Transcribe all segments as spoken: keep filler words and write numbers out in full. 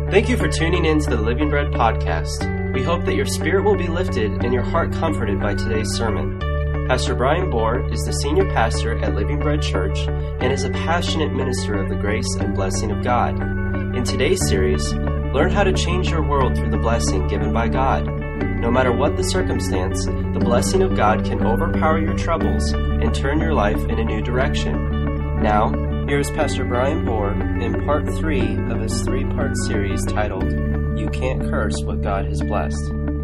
Thank you for tuning in to the Living Bread podcast. We hope that your spirit will be lifted and your heart comforted by today's sermon. Pastor Brian Bohr is the senior pastor at Living Bread Church and is a passionate minister of the grace and blessing of God. In today's series, learn how to change your world through the blessing given by God. No matter what the circumstance, the blessing of God can overpower your troubles and turn your life in a new direction. Now, here is Pastor Brian Bohr in part three of his three-part series titled, You Can't Curse What God Has Blessed.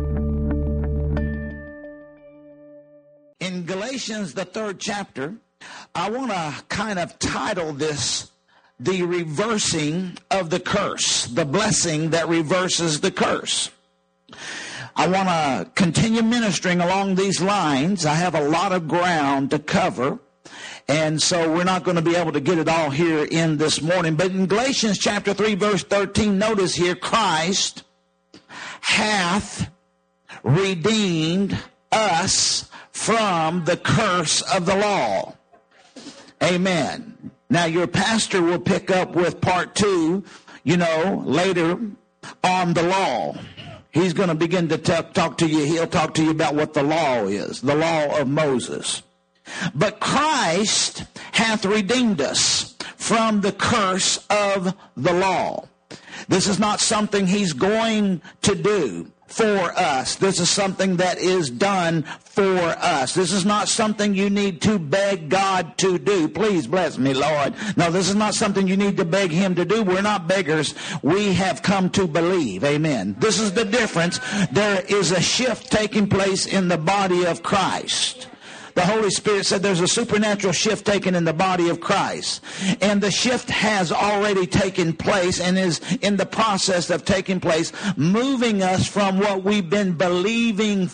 In Galatians, the third chapter, I want to kind of title this, The Reversing of the Curse, the blessing that reverses the curse. I want to continue ministering along these lines. I have a lot of ground to cover, and so we're not going to be able to get it all here in this morning. But in Galatians chapter three, verse thirteen, notice here, Christ hath redeemed us from the curse of the law. Amen. Now your pastor will pick up with part two, you know, later on the law. He's going to begin to talk, talk to you. He'll talk to you about what the law is, the law of Moses. But Christ hath redeemed us from the curse of the law. This is not something he's going to do for us. This is something that is done for us. This is not something you need to beg God to do. Please bless me, Lord. No, this is not something you need to beg him to do. We're not beggars. We have come to believe. Amen. This is the difference. There is a shift taking place in the body of Christ. The Holy Spirit said there's a supernatural shift taken in the body of Christ. And the shift has already taken place and is in the process of taking place, moving us from what we've been believing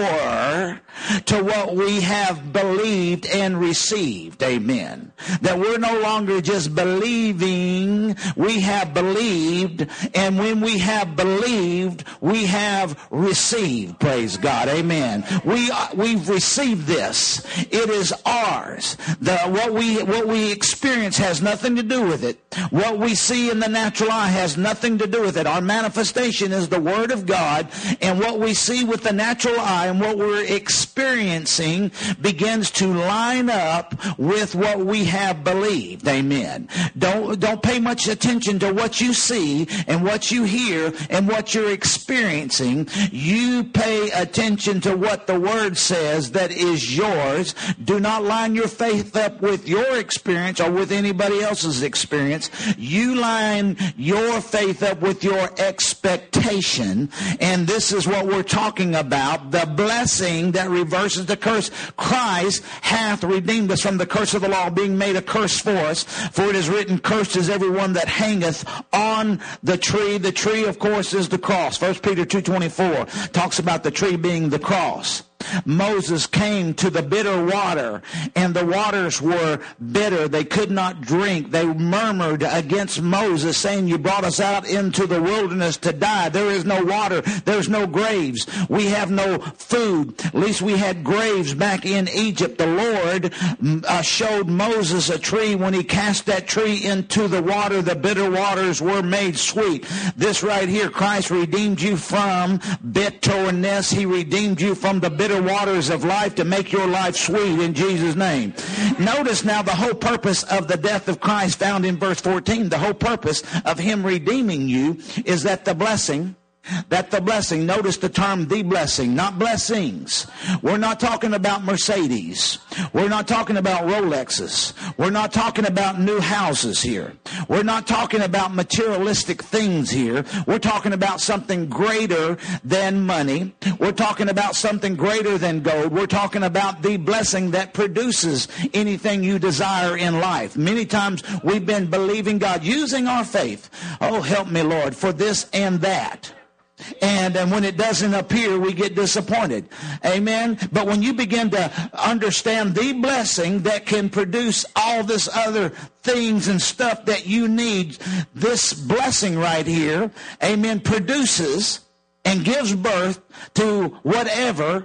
for to what we have believed and received. Amen. That we're no longer just believing, we have believed, and when we have believed, we have received. Praise God. Amen. We, we've received this. It is ours. The, what we what we experience has nothing to do with it. What we see in the natural eye has nothing to do with it. Our manifestation is the Word of God, and what we see with the natural eye and what we're experiencing begins to line up with what we have believed. Amen. Don't don't pay much attention to what you see and what you hear and what you're experiencing. You pay attention to what the Word says that is yours. Do not line your faith up with your experience or with anybody else's experience. You line your faith up with your expectation. And this is what we're talking about. The blessing that reverses the curse. Christ hath redeemed us from the curse of the law, being made a curse for us. For it is written, cursed is everyone that hangeth on the tree. The tree, of course, is the cross. First Peter two twenty-four talks about the tree being the cross. Moses came to the bitter water, and the waters were bitter. They could not drink. They murmured against Moses, saying, you brought us out into the wilderness to die. There is no water. There's no graves. We have no food. At least we had graves back in Egypt. The Lord uh, showed Moses a tree. When he cast that tree into the water, the bitter waters were made sweet. This right here, Christ redeemed you from bitterness. He redeemed you from the bitter waters of life to make your life sweet in Jesus' name. Notice now the whole purpose of the death of Christ found in verse fourteen. The whole purpose of him redeeming you is that the blessing That the blessing, notice the term the blessing, not blessings. We're not talking about Mercedes. We're not talking about Rolexes. We're not talking about new houses here. We're not talking about materialistic things here. We're talking about something greater than money. We're talking about something greater than gold. We're talking about the blessing that produces anything you desire in life. Many times we've been believing God, using our faith. Oh, help me, Lord, for this and that. And, and when it doesn't appear, we get disappointed. Amen. But when you begin to understand the blessing that can produce all this other things and stuff that you need, this blessing right here, amen, produces and gives birth to whatever,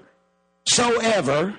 soever,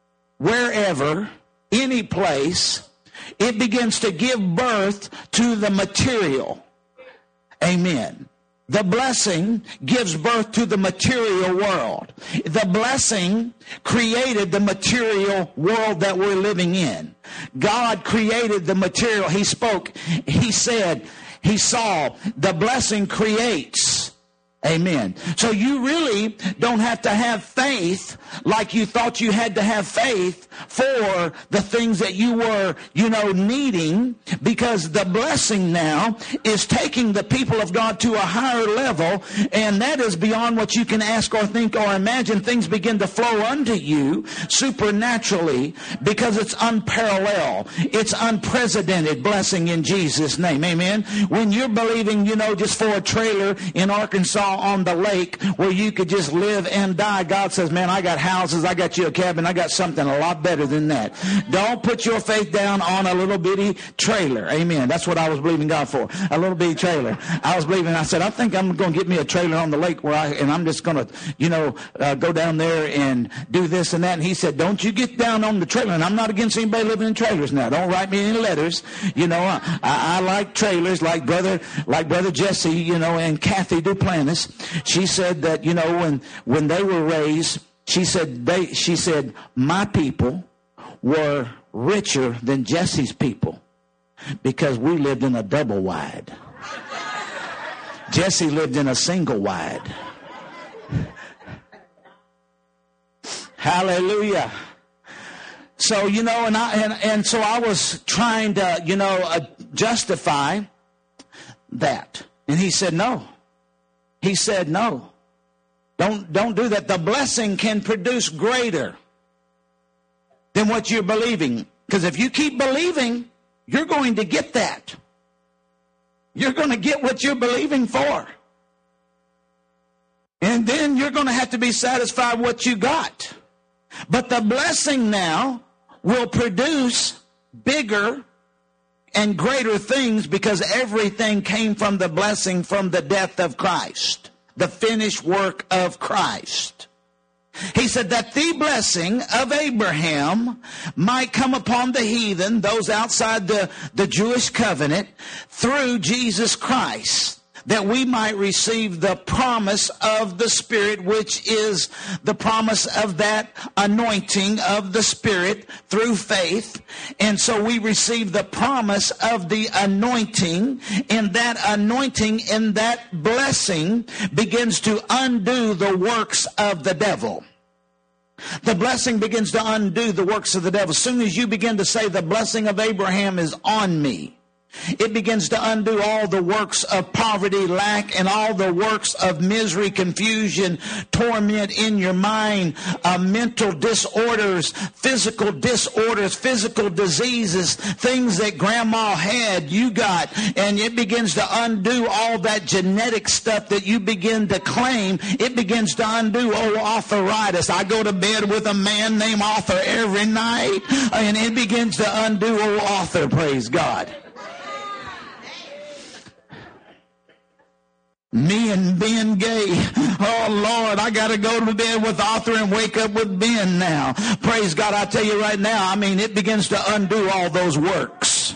wherever, any place, it begins to give birth to the material. Amen. The blessing gives birth to the material world. The blessing created the material world that we're living in. God created the material. He spoke. He said, he saw. The blessing creates. Amen. So you really don't have to have faith like you thought you had to have faith for the things that you were, you know, needing, because the blessing now is taking the people of God to a higher level, and that is beyond what you can ask or think or imagine. Things begin to flow unto you supernaturally because it's unparalleled. It's unprecedented blessing in Jesus' name. Amen. When you're believing, you know, just for a trailer in Arkansas on the lake where you could just live and die, God says, man, I got houses, I got you a cabin, I got something a lot better than that. Don't put your faith down on a little bitty trailer. Amen. That's what I was believing God for. A little bitty trailer. I was believing, I said, I think I'm going to get me a trailer on the lake where I, and I'm just going to, you know, uh, go down there and do this and that. And he said, don't you get down on the trailer. And I'm not against anybody living in trailers now. Don't write me any letters. You know, I, I, I like trailers like brother, like brother Jesse, you know, and Kathy Duplantis. She said that, you know, when, when they were raised, she said, they, she said, my people were richer than Jesse's people because we lived in a double wide. Jesse lived in a single wide. Hallelujah. So, you know, and I, and, and so I was trying to, you know, uh, justify that. And he said, no. He said, no, don't, don't do that. The blessing can produce greater than what you're believing. Because if you keep believing, you're going to get that. You're going to get what you're believing for. And then you're going to have to be satisfied with what you got. But the blessing now will produce bigger and greater things because everything came from the blessing from the death of Christ, the finished work of Christ. He said that the blessing of Abraham might come upon the heathen, those outside the, the Jewish covenant, through Jesus Christ, that we might receive the promise of the Spirit, which is the promise of that anointing of the Spirit through faith. And so we receive the promise of the anointing, and that anointing and that blessing begins to undo the works of the devil. The blessing begins to undo the works of the devil. As soon as you begin to say the blessing of Abraham is on me, it begins to undo all the works of poverty, lack, and all the works of misery, confusion, torment in your mind, uh, mental disorders, physical disorders, physical diseases, things that grandma had, you got, and it begins to undo all that genetic stuff that you begin to claim. It begins to undo old arthritis. I go to bed with a man named Arthur every night, and it begins to undo old Arthur, praise God. Me and Ben Gay. Oh, Lord, I got to go to bed with Arthur and wake up with Ben now. Praise God, I tell you right now, I mean, it begins to undo all those works.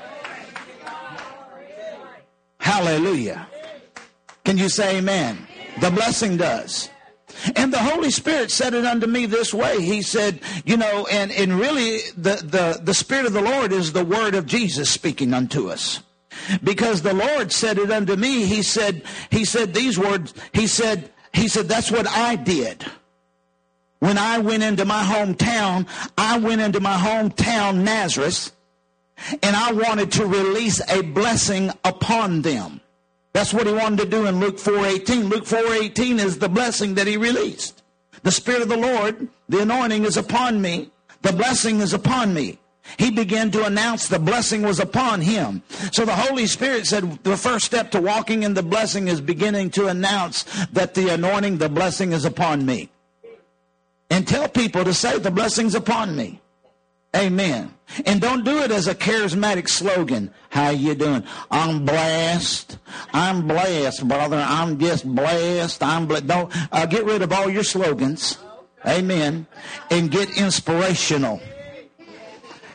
Hallelujah. Can you say amen? The blessing does. And the Holy Spirit said it unto me this way. He said, you know, and, and really the, the, the Spirit of the Lord is the word of Jesus speaking unto us. Because the Lord said it unto me. He said, he said these words. He said, he said, that's what I did. When I went into my hometown, I went into my hometown, Nazareth, and I wanted to release a blessing upon them. That's what he wanted to do in Luke four eighteen. Luke four eighteen is the blessing that he released. The Spirit of the Lord, the anointing is upon me. The blessing is upon me. He began to announce the blessing was upon him. So the Holy Spirit said the first step to walking in the blessing is beginning to announce that the anointing, the blessing is upon me. And tell people to say the blessing's upon me. Amen. And don't do it as a charismatic slogan. How you doing? I'm blessed. I'm blessed, brother. I'm just blessed. I'm blessed. Don't uh, get rid of all your slogans. Amen. And get inspirational.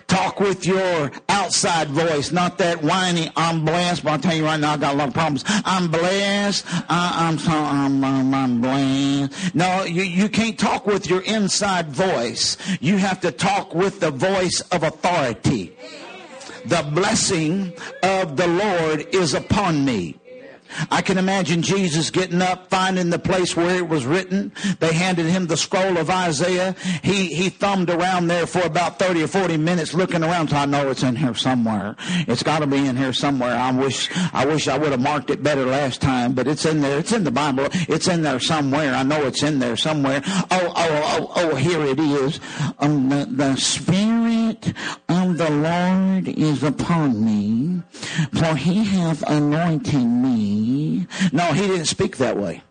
Talk with your outside voice, not that whiny, I'm blessed. But I'll tell you right now, I got a lot of problems. I'm blessed. I, I'm, so, I'm, I'm, I'm blessed. No, you, you can't talk with your inside voice. You have to talk with the voice of authority. The blessing of the Lord is upon me. I can imagine Jesus getting up, finding the place where it was written. They handed him the scroll of Isaiah. He he thumbed around there for about thirty or forty minutes looking around. So I know it's in here somewhere. It's got to be in here somewhere. I wish I wish I would have marked it better last time, but it's in there. It's in the Bible. It's in there somewhere. I know it's in there somewhere. Oh, oh, oh, oh, here it is. Um, the, the Spirit of the Lord is upon me, for he hath anointed me. No, he didn't speak that way.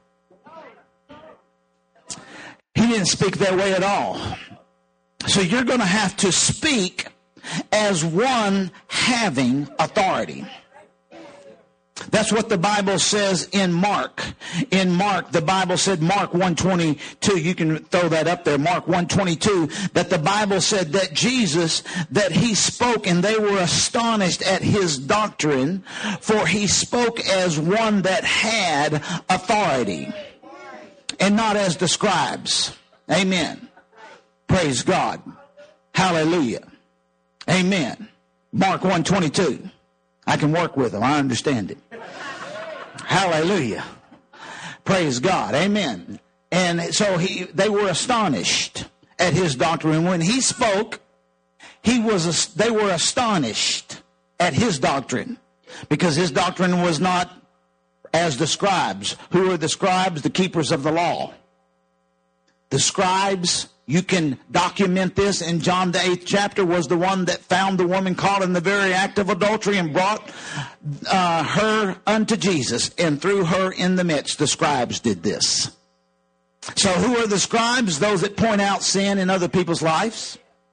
He didn't speak that way at all. So you're going to have to speak as one having authority. That's what the Bible says in Mark. In Mark, the Bible said, Mark one twenty-two, you can throw that up there, Mark one twenty-two, that the Bible said that Jesus, that he spoke and they were astonished at his doctrine, for he spoke as one that had authority and not as the scribes. Amen. Praise God. Hallelujah. Amen. Mark one twenty-two. I can work with them. I understand it. Hallelujah. Praise God. Amen. And so he, they were astonished at his doctrine. When he spoke, he was, they were astonished at his doctrine, because his doctrine was not as the scribes. Who are the scribes? The keepers of the law. The scribes, you can document this in John the eighth chapter, was the one that found the woman caught in the very act of adultery and brought uh, her unto Jesus and threw her in the midst. The scribes did this. So who are the scribes? Those that point out sin in other people's lives.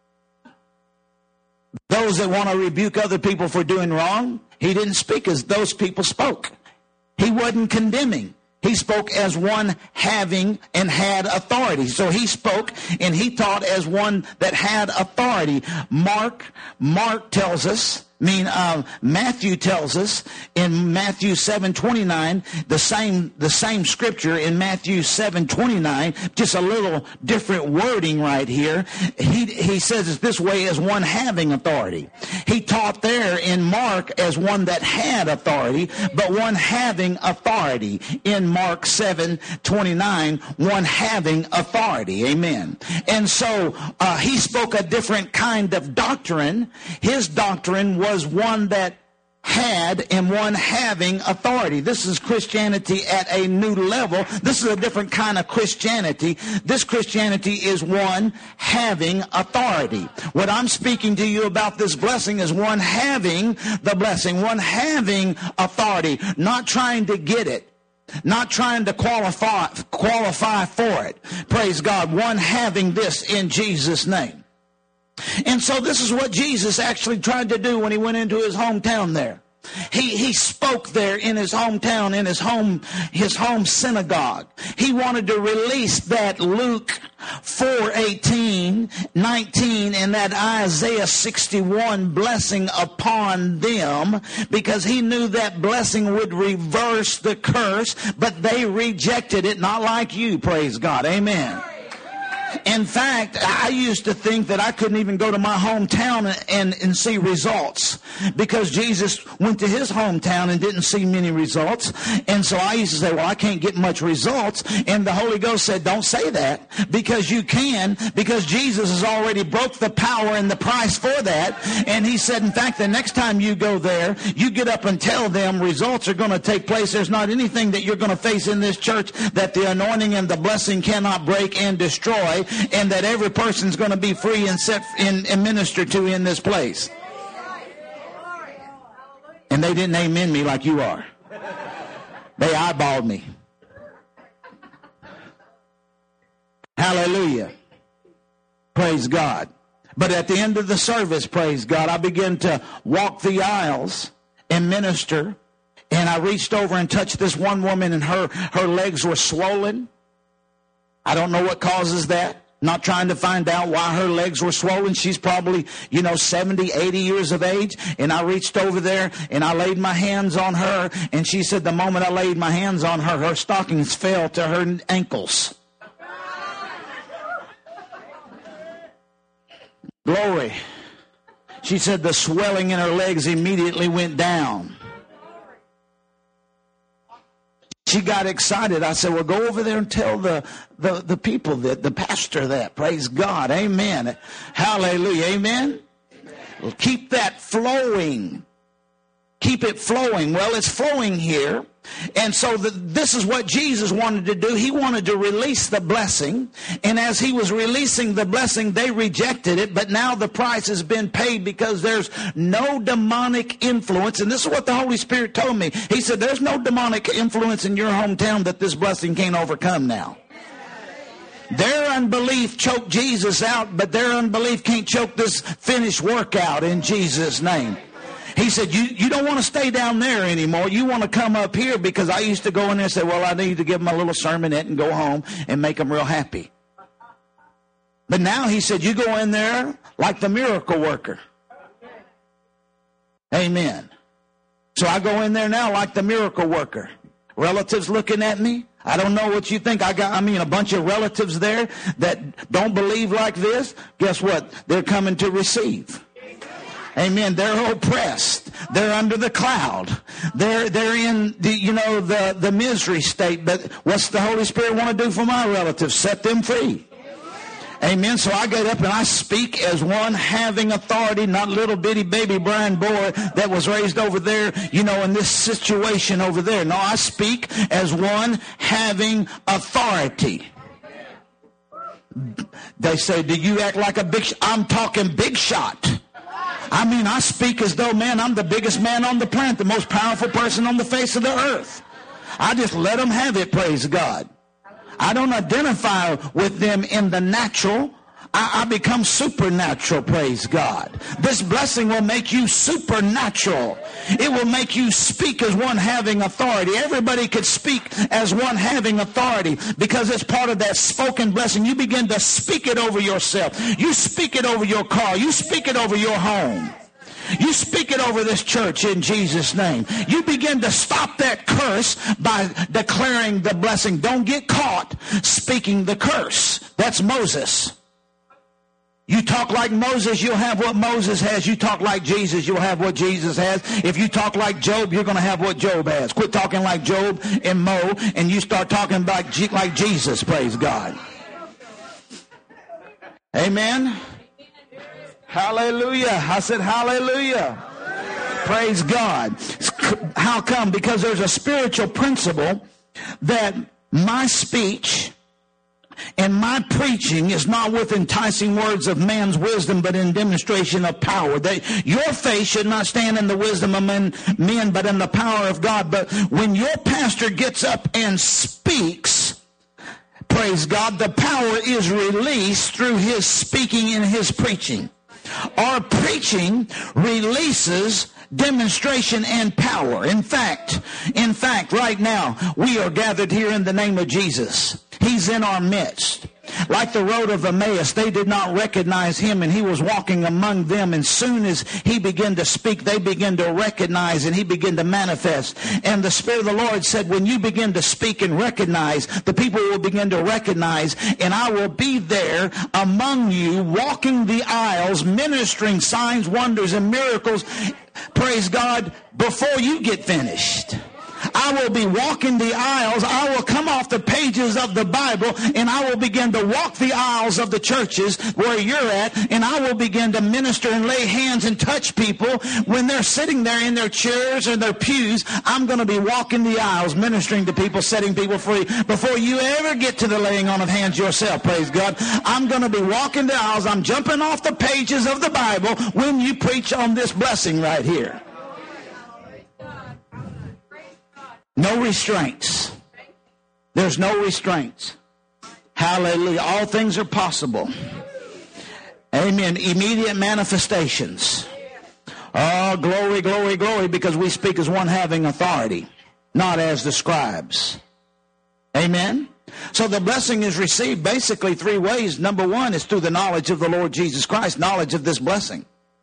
Those that want to rebuke other people for doing wrong. He didn't speak as those people spoke. He wasn't condemning. He spoke as one having and had authority. So he spoke and he taught as one that had authority. Mark, Mark tells us, I mean, uh, Matthew tells us in Matthew seven twenty-nine, the same, the same scripture in Matthew seven twenty-nine, just a little different wording right here. He, he says it this way, as one having authority. He taught there in Mark as one that had authority, but one having authority. In Mark seven twenty-nine, one having authority. Amen. And so, uh, he spoke a different kind of doctrine. His doctrine was was one that had and one having authority. This is Christianity at a new level. This is a different kind of Christianity. This Christianity is one having authority. What I'm speaking to you about this blessing is one having the blessing, one having authority, not trying to get it, not trying to qualify, qualify for it. Praise God. One having this in Jesus' name. And so this is what Jesus actually tried to do when he went into his hometown there. He he spoke there in his hometown, in his home his home synagogue. He wanted to release that Luke four eighteen, nineteen, and that Isaiah sixty-one blessing upon them, because he knew that blessing would reverse the curse, but they rejected it, not like you, praise God. Amen. In fact, I used to think that I couldn't even go to my hometown and, and see results, because Jesus went to his hometown and didn't see many results. And so I used to say, well, I can't get much results. And the Holy Ghost said, don't say that, because you can, because Jesus has already broke the power and the price for that. And he said, in fact, the next time you go there, you get up and tell them results are going to take place. There's not anything that you're going to face in this church that the anointing and the blessing cannot break and destroy, and that every person's going to be free and set in, and ministered to in this place. And they didn't amen me like you are. They eyeballed me. Hallelujah. Praise God. But at the end of the service, praise God, I began to walk the aisles and minister. And I reached over and touched this one woman, and her, her legs were swollen. I don't know what causes that. Not trying to find out why her legs were swollen. She's probably, you know, seventy, eighty years of age. And I reached over there and I laid my hands on her. And she said the moment I laid my hands on her, her stockings fell to her ankles. Glory. She said the swelling in her legs immediately went down. She got excited. I said, well, go over there and tell the, the, the people that, the pastor that. Praise God. Amen. Hallelujah. Amen. Well, keep that flowing. Keep it flowing. Well, it's flowing here. And so the, this is what Jesus wanted to do. He wanted to release the blessing. And as he was releasing the blessing, they rejected it. But now the price has been paid because there's no demonic influence. And this is what the Holy Spirit told me. He said, there's no demonic influence in your hometown that this blessing can't overcome now. Their unbelief choked Jesus out, but their unbelief can't choke this finished work out in Jesus' name. He said, you, you don't want to stay down there anymore. You want to come up here, because I used to go in there and say, well, I need to give them a little sermonette and go home and make them real happy. But now he said, you go in there like the miracle worker. Amen. So I go in there now like the miracle worker. Relatives looking at me. I don't know what you think. I got, I mean, a bunch of relatives there that don't believe like this. Guess what? They're coming to receive. Amen. They're oppressed. They're under the cloud. They're they're in the, you know, the, the misery state. But what's the Holy Spirit want to do for my relatives? Set them free. Amen. So I get up and I speak as one having authority, not little bitty baby Brian Bohr that was raised over there, you know, in this situation over there. No, I speak as one having authority. They say, do you act like a big shot? I'm talking big shot. I mean, I speak as though, man, I'm the biggest man on the planet, the most powerful person on the face of the earth. I just let them have it, praise God. I don't identify with them in the natural. I, I become supernatural, praise God. This blessing will make you supernatural. It will make you speak as one having authority. Everybody could speak as one having authority because it's part of that spoken blessing. You begin to speak it over yourself. You speak it over your car. You speak it over your home. You speak it over this church in Jesus' name. You begin to stop that curse by declaring the blessing. Don't get caught speaking the curse. That's Moses. You talk like Moses, you'll have what Moses has. You talk like Jesus, you'll have what Jesus has. If you talk like Job, you're going to have what Job has. Quit talking like Job and Mo, and you start talking like, like Jesus, praise God. Amen. Hallelujah. I said hallelujah. Praise God. How come? Because there's a spiritual principle that my speech and my preaching is not with enticing words of man's wisdom, but in demonstration of power. That your faith should not stand in the wisdom of men, men, but in the power of God. But when your pastor gets up and speaks, praise God, the power is released through his speaking and his preaching. Our preaching releases demonstration and power. In fact, in fact, right now, we are gathered here in the name of Jesus. He's in our midst. Like the road of Emmaus, they did not recognize him, and he was walking among them. And soon as he began to speak, they began to recognize, and he began to manifest. And the Spirit of the Lord said, when you begin to speak and recognize, the people will begin to recognize, and I will be there among you, walking the aisles, ministering signs, wonders, and miracles, praise God, before you get finished. I will be walking the aisles. I will come off the pages of the Bible, and I will begin to walk the aisles of the churches where you're at, and I will begin to minister and lay hands and touch people when they're sitting there in their chairs or their pews. I'm going to be walking the aisles, ministering to people, setting people free before you ever get to the laying on of hands yourself, praise God. I'm going to be walking the aisles. I'm jumping off the pages of the Bible when you preach on this blessing right here. No restraints. There's no restraints. Hallelujah. All things are possible. Amen. Immediate manifestations. Oh, glory, glory, glory, because we speak as one having authority, not as the scribes. Amen. So the blessing is received basically three ways. Number one is through the knowledge of the Lord Jesus Christ, knowledge of this blessing.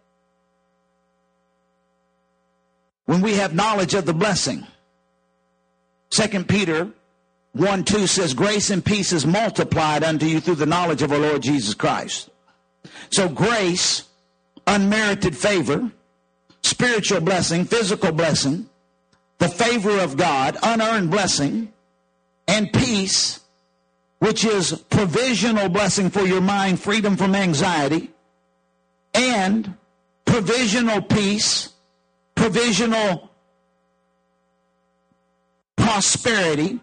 When we have knowledge of the blessing, Second Peter one two says, grace and peace is multiplied unto you through the knowledge of our Lord Jesus Christ. So grace, unmerited favor, spiritual blessing, physical blessing, the favor of God, unearned blessing, and peace, which is provisional blessing for your mind, freedom from anxiety, and provisional peace, provisional prosperity,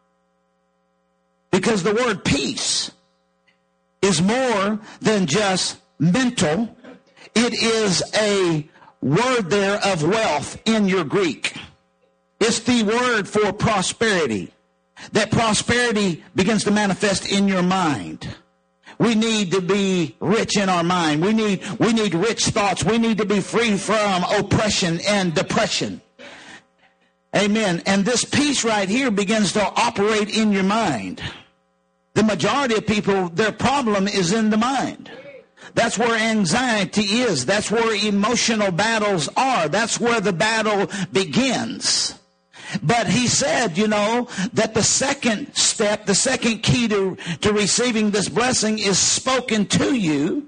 because the word peace is more than just mental. It is a word there of wealth in your Greek. It's the word for prosperity. That prosperity begins to manifest in your mind. We need to be rich in our mind. We need, we need rich thoughts. We need to be free from oppression and depression. Amen. And this peace right here begins to operate in your mind. The majority of people, their problem is in the mind. That's where anxiety is. That's where emotional battles are. That's where the battle begins. But he said, you know, that the second step, the second key to, to receiving this blessing is spoken to you.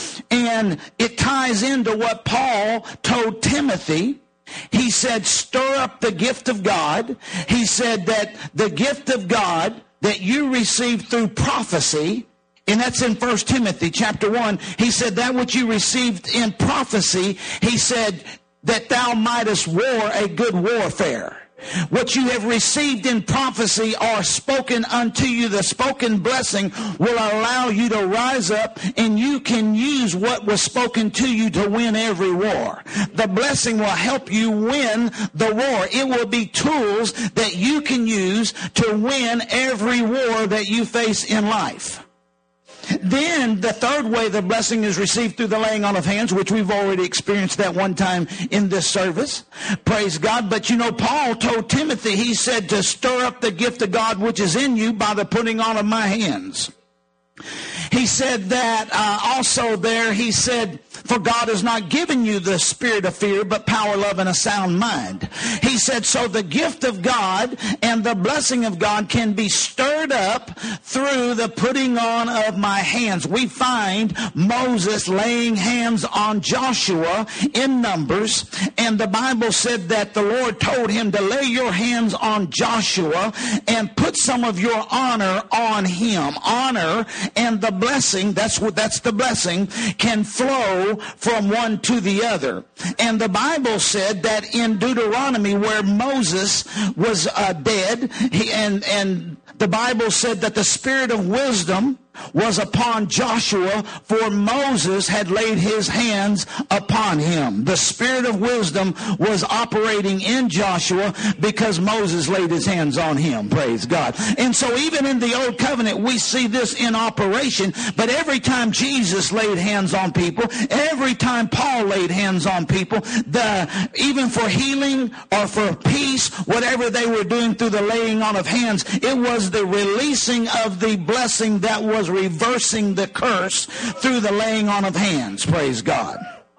And it ties into what Paul told Timothy. He said, stir up the gift of God. He said that the gift of God that you received through prophecy, and that's in First Timothy chapter one. He said that which you received in prophecy, he said that thou mightest war a good warfare. What you have received in prophecy are spoken unto you. The spoken blessing will allow you to rise up, and you can use what was spoken to you to win every war. The blessing will help you win the war. It will be tools that you can use to win every war that you face in life. Then the third way the blessing is received through the laying on of hands, which we've already experienced that one time in this service. Praise God. But you know, Paul told Timothy, he said to stir up the gift of God which is in you by the putting on of my hands. He said that uh, also there, he said, for God has not given you the spirit of fear, but power, love, and a sound mind. He said, so the gift of God and the blessing of God can be stirred up through the putting on of my hands. We find Moses laying hands on Joshua in Numbers, and the Bible said that the Lord told him to lay your hands on Joshua and put some of your honor on him. Honor and the blessing, that's what that's the blessing, can flow from one to the other. And the Bible said that in Deuteronomy, where Moses was uh, dead, he, and and the Bible said that the spirit of wisdom was upon Joshua, for Moses had laid his hands upon him. The spirit of wisdom was operating in Joshua because Moses laid his hands on him. Praise God. And so even in the Old Covenant, we see this in operation. But every time Jesus laid hands on people, every time Paul laid hands on people, the even for healing or for peace, whatever they were doing through the laying on of hands, it was the releasing of the blessing that was reversing the curse through the laying on of hands. Praise God.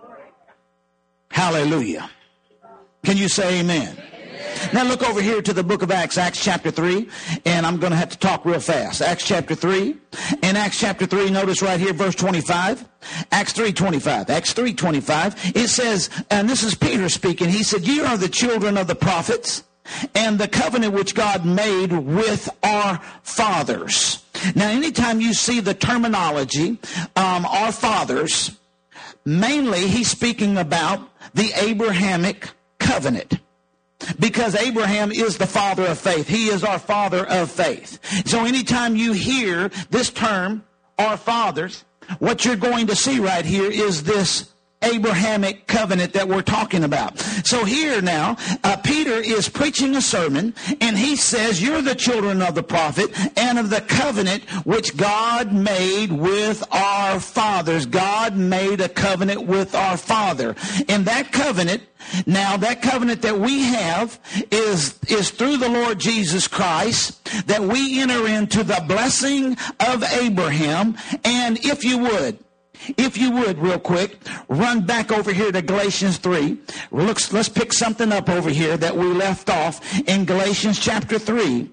Hallelujah. Can you say amen? Amen. Now look over here to the book of Acts, Acts chapter three, and I'm going to have to talk real fast. Acts chapter three. In Acts chapter three, notice right here, verse twenty-five. Acts three twenty-five. Acts three twenty-five. It says, and this is Peter speaking, he said, ye are the children of the prophets, and the covenant which God made with our fathers. Now, anytime you see the terminology, um, our fathers, mainly he's speaking about the Abrahamic covenant. Because Abraham is the father of faith. He is our father of faith. So anytime you hear this term, our fathers, what you're going to see right here is this Abrahamic covenant that we're talking about. So here now, uh, Peter is preaching a sermon, and he says, you're the children of the prophet and of the covenant which God made with our fathers. God made a covenant with our father. And that covenant, now that covenant that we have is, is through the Lord Jesus Christ, that we enter into the blessing of Abraham. And if you would, If you would, real quick, run back over here to Galatians three. Let's, let's pick something up over here that we left off in Galatians chapter three.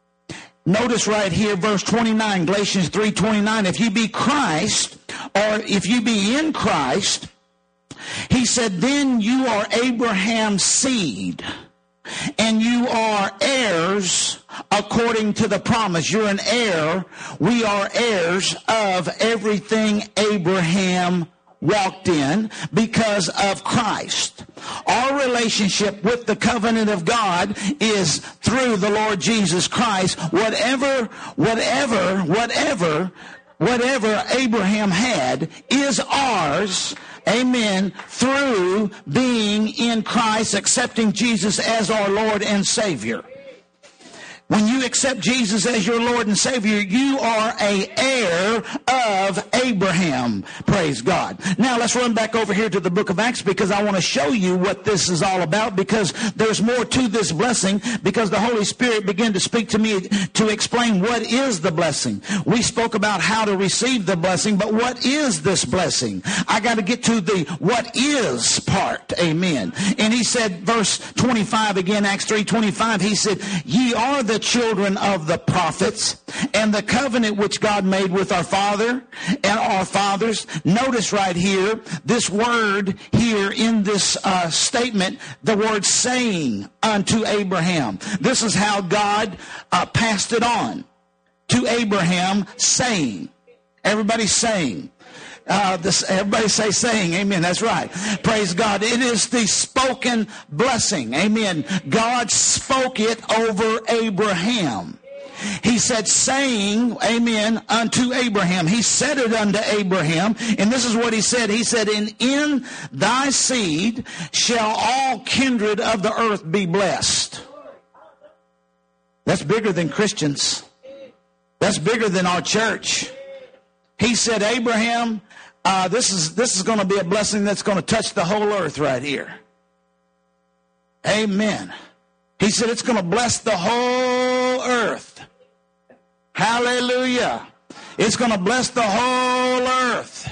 Notice right here, verse twenty-nine, Galatians three twenty-nine. If you be Christ, or if you be in Christ, he said, then you are Abraham's seed, and you are heirs according to the promise. You're an heir. We are heirs of everything Abraham walked in because of Christ. Our relationship with the covenant of God is through the Lord Jesus Christ. Whatever, whatever, whatever, whatever Abraham had is ours. Amen. Through being in Christ, accepting Jesus as our Lord and Savior. When you accept Jesus as your Lord and Savior, you are an heir of Abraham. Praise God. Now let's run back over here to the book of Acts, because I want to show you what this is all about, because there's more to this blessing, because the Holy Spirit began to speak to me to explain what is the blessing. We spoke about how to receive the blessing, but what is this blessing? I got to get to the what is part. Amen. And he said, verse twenty-five again, Acts three twenty-five, he said, ye are the children of the prophets, and the covenant which God made with our father and our fathers. Notice right here, this word here in this uh, statement, the word saying unto Abraham. This is how God uh, passed it on to Abraham, saying. Everybody saying. Uh, this, everybody say saying, amen. That's right. Praise God. It is the spoken blessing. Amen. God spoke it over Abraham. He said, saying, amen, unto Abraham. He said it unto Abraham. And this is what he said. He said, and in thy seed shall all kindred of the earth be blessed. That's bigger than Christians. That's bigger than our church. He said, Abraham, uh, this is this is going to be a blessing that's going to touch the whole earth right here. Amen. He said it's going to bless the whole earth. Hallelujah. It's going to bless the whole earth.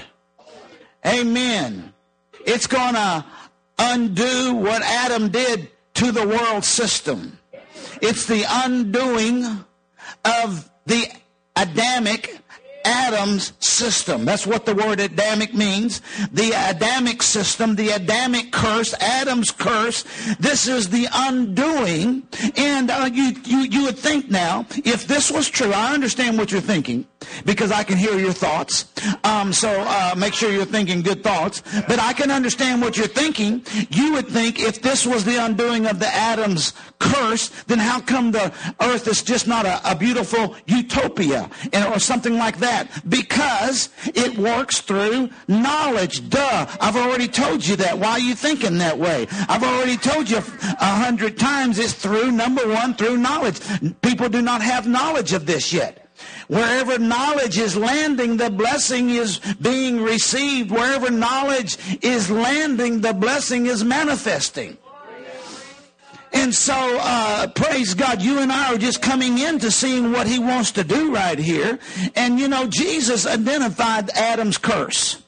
Amen. It's going to undo what Adam did to the world system. It's the undoing of the Adamic Adam's system. That's what the word Adamic means. The Adamic system, the Adamic curse, Adam's curse. This is the undoing. And uh, you, you, you would think now, if this was true, I understand what you're thinking, because I can hear your thoughts. Um, so uh, make sure you're thinking good thoughts. But I can understand what you're thinking. You would think if this was the undoing of the Adam's curse, then how come the earth is just not a, a beautiful utopia or something like that? Because it works through knowledge. Duh. I've already told you that. Why are you thinking that way? I've already told you a hundred times it's through, number one, through knowledge. People do not have knowledge of this yet. Wherever knowledge is landing, the blessing is being received. Wherever knowledge is landing, the blessing is manifesting. And so, uh, praise God, you and I are just coming into seeing what he wants to do right here. And, you know, Jesus identified Adam's curse.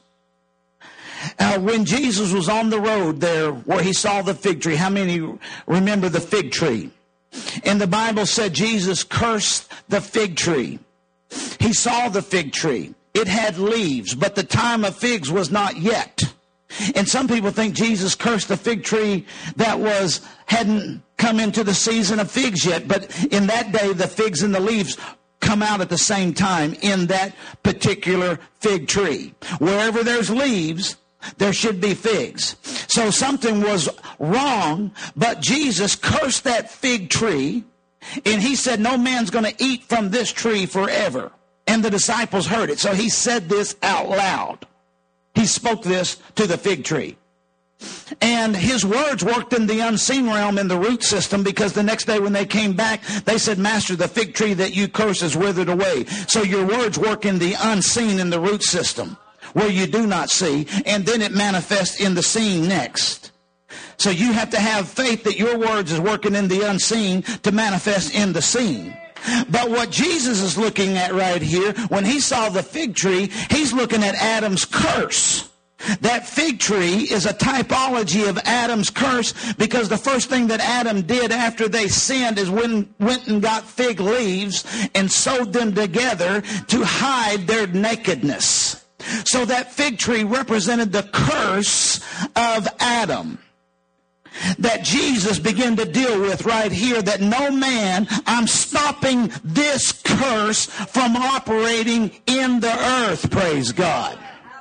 Uh, when Jesus was on the road there where he saw the fig tree, how many remember the fig tree? And the Bible said Jesus cursed the fig tree. He saw the fig tree. It had leaves, but the time of figs was not yet. And some people think Jesus cursed the fig tree that was hadn't come into the season of figs yet. But in that day, the figs and the leaves come out at the same time in that particular fig tree. Wherever there's leaves, there should be figs. So something was wrong, but Jesus cursed that fig tree, and he said, no man's going to eat from this tree forever. And the disciples heard it. So he said this out loud. He spoke this to the fig tree. And his words worked in the unseen realm in the root system, because the next day when they came back, they said, Master, the fig tree that you curse is withered away. So your words work in the unseen in the root system, where you do not see, and then it manifests in the seen next. So you have to have faith that your words is working in the unseen to manifest in the seen. But what Jesus is looking at right here, when he saw the fig tree, he's looking at Adam's curse. That fig tree is a typology of Adam's curse, because the first thing that Adam did after they sinned is when went and got fig leaves and sewed them together to hide their nakedness. So that fig tree represented the curse of Adam that Jesus began to deal with right here, that no man, I'm stopping this curse from operating in the earth. Praise God.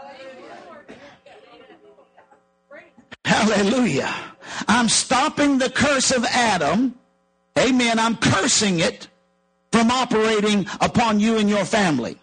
Hallelujah. I'm stopping the curse of Adam. Amen. I'm cursing it from operating upon you and your family.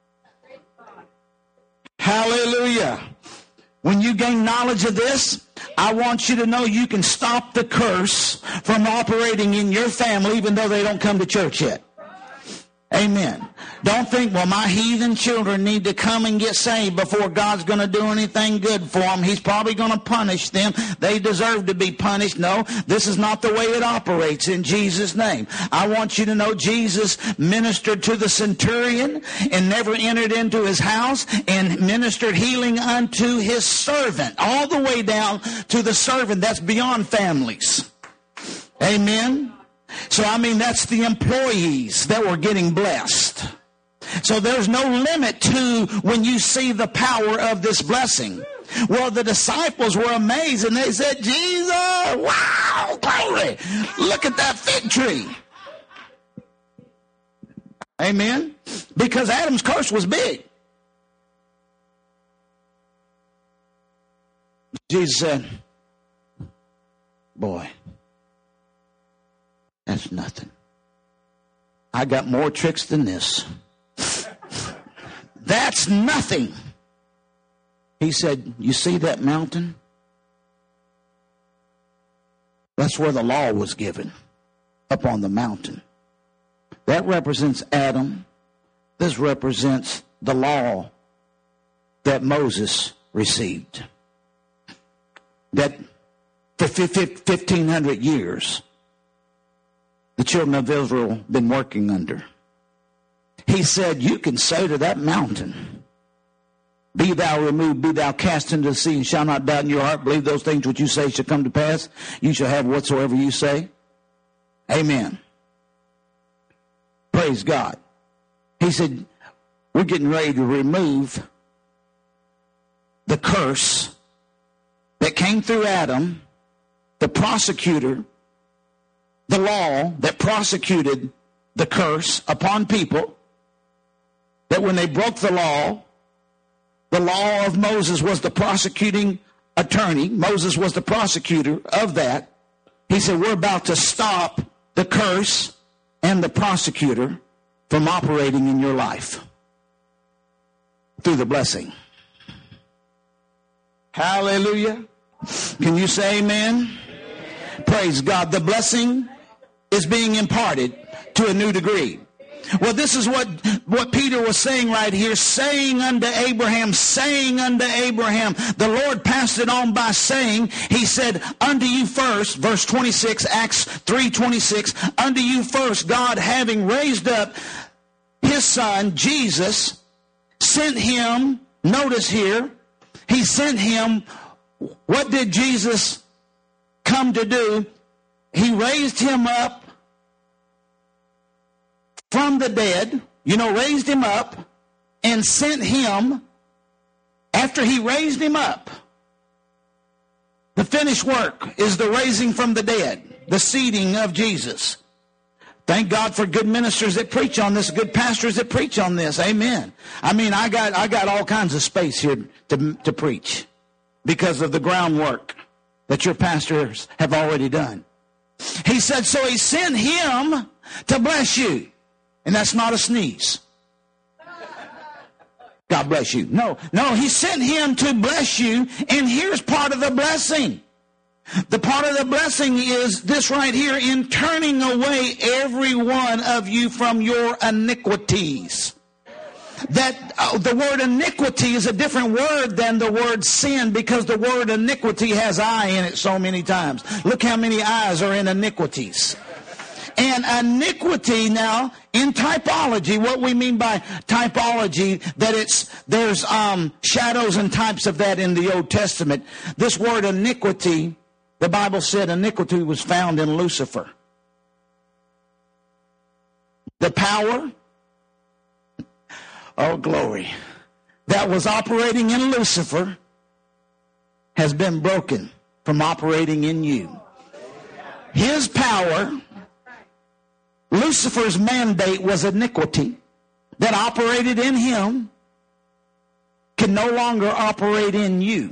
Hallelujah. When you gain knowledge of this, I want you to know you can stop the curse from operating in your family, even though they don't come to church yet. Amen. Don't think, well, my heathen children need to come and get saved before God's going to do anything good for them. He's probably going to punish them. They deserve to be punished. No, this is not the way it operates in Jesus' name. I want you to know Jesus ministered to the centurion and never entered into his house, and ministered healing unto his servant, all the way down to the servant. That's beyond families. Amen. So, I mean, that's the employees that were getting blessed. So there's no limit to when you see the power of this blessing. Well, the disciples were amazed, and they said, Jesus, wow, glory, look at that fig tree. Amen. Because Adam's curse was big. Jesus said, boy, that's nothing. I got more tricks than this. That's nothing. He said, you see that mountain? That's where the law was given, up on the mountain. That represents Adam. This represents the law that Moses received. That for fifteen hundred years, the children of Israel have been working under. He said, you can say to that mountain, be thou removed, be thou cast into the sea, and shall not doubt in your heart, believe those things which you say shall come to pass. You shall have whatsoever you say. Amen. Praise God. He said, we're getting ready to remove the curse that came through Adam, the prosecutor, the law that prosecuted the curse upon people, that when they broke the law, the law of Moses was the prosecuting attorney. Moses was the prosecutor of that. He said, we're about to stop the curse and the prosecutor from operating in your life through the blessing. Hallelujah. Can you say amen? Amen. Praise God. The blessing is being imparted to a new degree. Well, this is what, what Peter was saying right here, saying unto Abraham, saying unto Abraham. The Lord passed it on by saying, he said, unto you first, verse twenty-six, Acts three twenty-six, unto you first, God having raised up his son, Jesus, sent him, notice here, he sent him, what did Jesus come to do? He raised him up from the dead, you know, raised him up and sent him. After he raised him up, the finished work is the raising from the dead, the seating of Jesus. Thank God for good ministers that preach on this, good pastors that preach on this. Amen. I mean, I got I got all kinds of space here to, to preach because of the groundwork that your pastors have already done. He said, so he sent him to bless you. And that's not a sneeze. God bless you. No, no, he sent him to bless you. And here's part of the blessing. The part of the blessing is this right here, in turning away every one of you from your iniquities. That uh, the word iniquity is a different word than the word sin, because the word iniquity has I in it so many times. Look how many I's are in iniquities. And iniquity now, in typology, what we mean by typology, that it's there's um, shadows and types of that in the Old Testament. This word iniquity, the Bible said iniquity was found in Lucifer. The power, oh glory, that was operating in Lucifer has been broken from operating in you. His power, Lucifer's mandate was iniquity that operated in him, can no longer operate in you.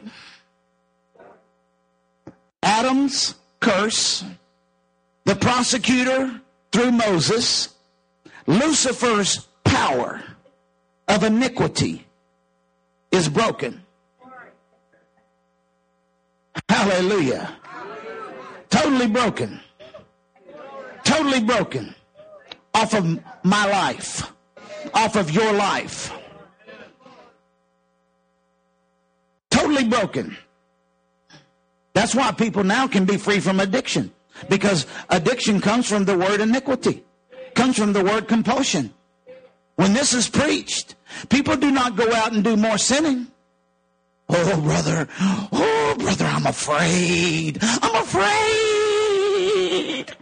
Adam's curse, the prosecutor through Moses, Lucifer's power of iniquity is broken. Hallelujah. Totally broken. Totally broken. Off of my life, off of your life. Totally broken. That's why people now can be free from addiction, because addiction comes from the word iniquity, comes from the word compulsion. When this is preached, people do not go out and do more sinning. Oh, brother, oh, brother, I'm afraid. I'm afraid.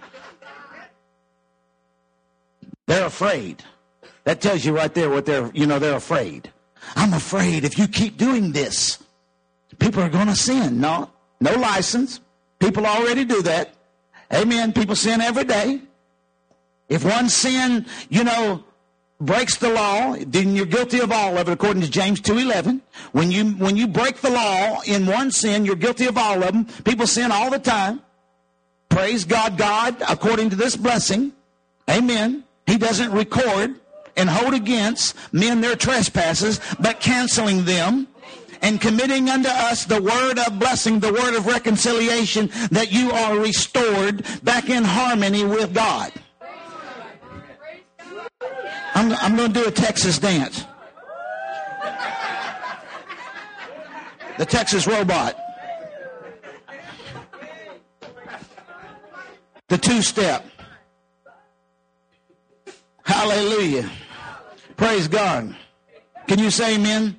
They're afraid. That tells you right there what they're, you know, they're afraid. I'm afraid if you keep doing this, people are going to sin. No, no license. People already do that. Amen. People sin every day. If one sin, you know, breaks the law, then you're guilty of all of it, according to James two eleven. When you, when you break the law in one sin, you're guilty of all of them. People sin all the time. Praise God, God, according to this blessing. Amen. He doesn't record and hold against men their trespasses, but canceling them and committing unto us the word of blessing, the word of reconciliation, that you are restored back in harmony with God. I'm, I'm going to do a Texas dance. The Texas robot. The two-step. Hallelujah. Praise God. Can you say amen?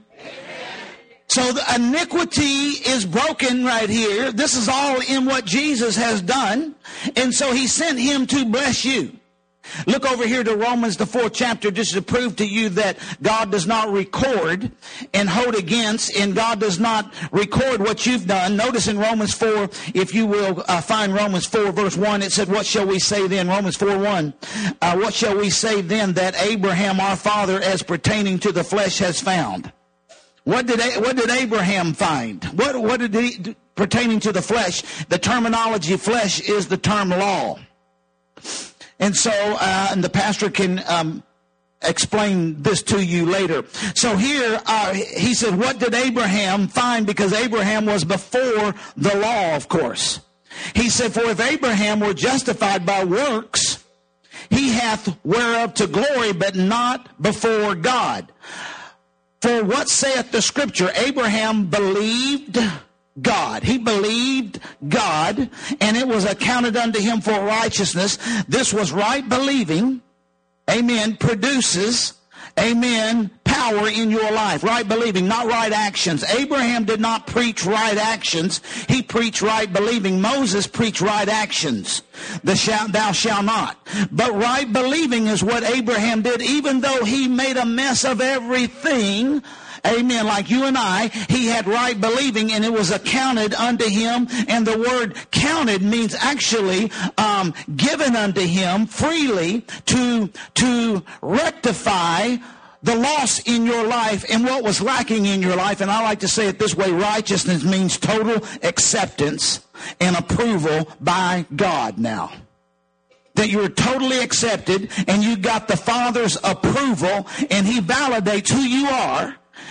So the iniquity is broken right here. This is all in what Jesus has done. And so he sent him to bless you. Look over here to Romans, the fourth chapter, just to prove to you that God does not record and hold against, and God does not record what you've done. Notice in Romans four, if you will uh, find Romans four, verse one, it said, what shall we say then? Romans four, one. Uh, what shall we say then that Abraham, our father, as pertaining to the flesh has found? What did, what did Abraham find? What, what did he, pertaining to the flesh? The terminology flesh is the term law. And so, uh, and the pastor can um, explain this to you later. So here, uh, he said, what did Abraham find? Because Abraham was before the law, of course. He said, for if Abraham were justified by works, he hath whereof to glory, but not before God. For what saith the scripture? Abraham believed God. He believed God, and it was accounted unto him for righteousness. This was right believing, amen, produces, amen, power in your life. Right believing, not right actions. Abraham did not preach right actions. He preached right believing. Moses preached right actions. The shall, thou shalt not. But right believing is what Abraham did, even though he made a mess of everything. Amen. Like you and I, he had right believing, and it was accounted unto him. And the word counted means actually um, given unto him freely to to rectify the loss in your life and what was lacking in your life. And I like to say it this way: righteousness means total acceptance and approval by God now. That you're totally accepted and you got the Father's approval, and he validates who you are.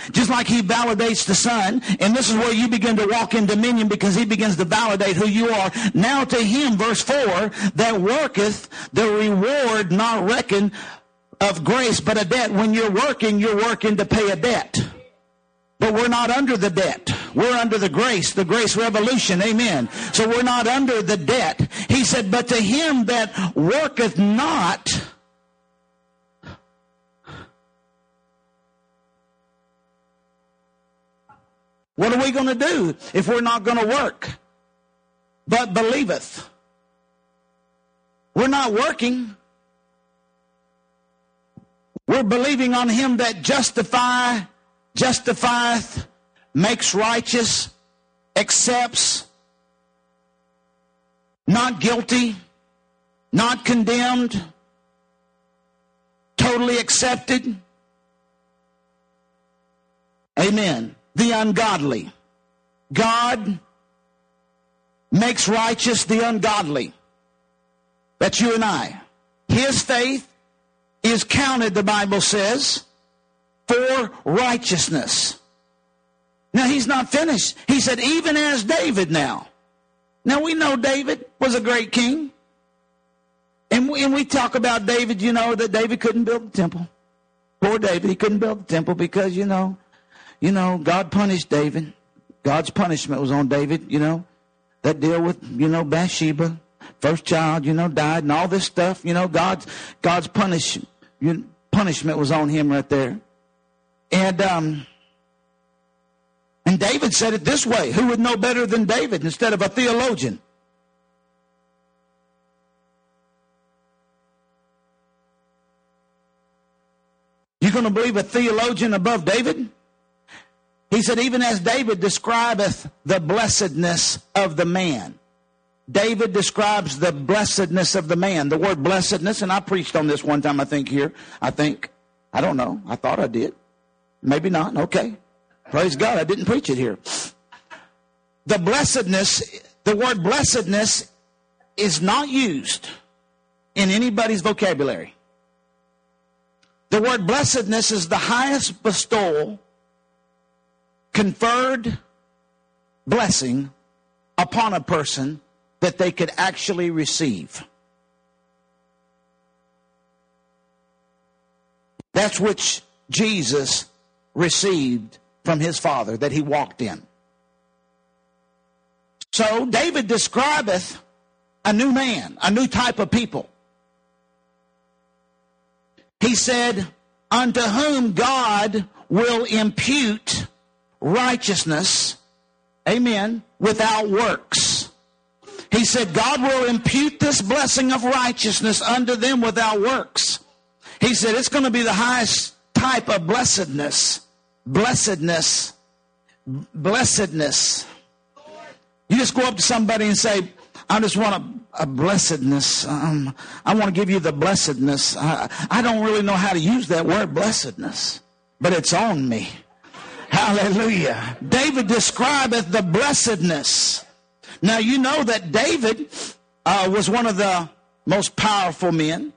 Just like he validates the Son. And this is where you begin to walk in dominion, because he begins to validate who you are. Now to him, verse four, that worketh, the reward not reckoned of grace, but a debt. When you're working, you're working to pay a debt. But we're not under the debt. We're under the grace, the grace revolution. Amen. So we're not under the debt. He said, but to him that worketh not, what are we going to do if we're not going to work? But believeth. We're not working. We're believing on him that justify, justifieth, makes righteous, accepts, not guilty, not condemned, totally accepted. Amen. The ungodly. God makes righteous the ungodly. That's you and I. His faith is counted, the Bible says, for righteousness. Now, he's not finished. He said, even as David now. Now, we know David was a great king. And we, and we talk about David, you know, that David couldn't build the temple. Poor David, he couldn't build the temple because, you know, you know, God punished David. God's punishment was on David, you know. That deal with, you know, Bathsheba, first child, you know, died, and all this stuff. You know, God's God's punish, you, punishment was on him right there. And um, and David said it this way. Who would know better than David instead of a theologian? You going to believe a theologian above David? He said, even as David describeth the blessedness of the man. David describes the blessedness of the man. The word blessedness, and I preached on this one time, I think, here. I think. I don't know. I thought I did. Maybe not. Okay. Praise God. I didn't preach it here. The blessedness, the word blessedness is not used in anybody's vocabulary. The word blessedness is the highest bestowal, conferred blessing upon a person that they could actually receive. That's which Jesus received from his Father that he walked in. So David describeth a new man, a new type of people. He said, unto whom God will impute righteousness, amen, without works. He said, God will impute this blessing of righteousness unto them without works. He said, it's going to be the highest type of blessedness. Blessedness. Blessedness. You just go up to somebody and say, I just want a, a blessedness. Um, I want to give you the blessedness. I, I don't really know how to use that word blessedness, but it's on me. Hallelujah. David describeth the blessedness. Now, you know that David uh, was one of the most powerful men,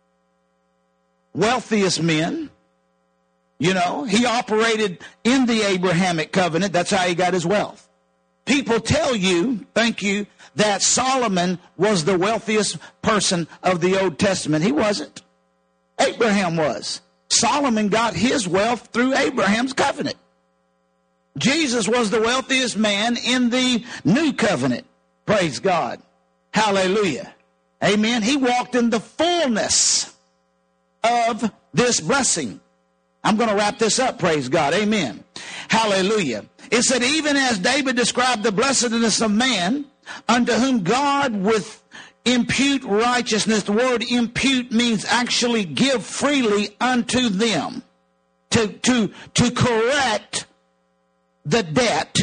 wealthiest men. You know, he operated in the Abrahamic covenant. That's how he got his wealth. People tell you, thank you, that Solomon was the wealthiest person of the Old Testament. He wasn't. Abraham was. Solomon got his wealth through Abraham's covenant. Jesus was the wealthiest man in the new covenant. Praise God. Hallelujah. Amen. He walked in the fullness of this blessing. I'm going to wrap this up. Praise God. Amen. Hallelujah. It said, even as David described the blessedness of man, unto whom God with impute righteousness. The word impute means actually give freely unto them. To, to, to correct the debt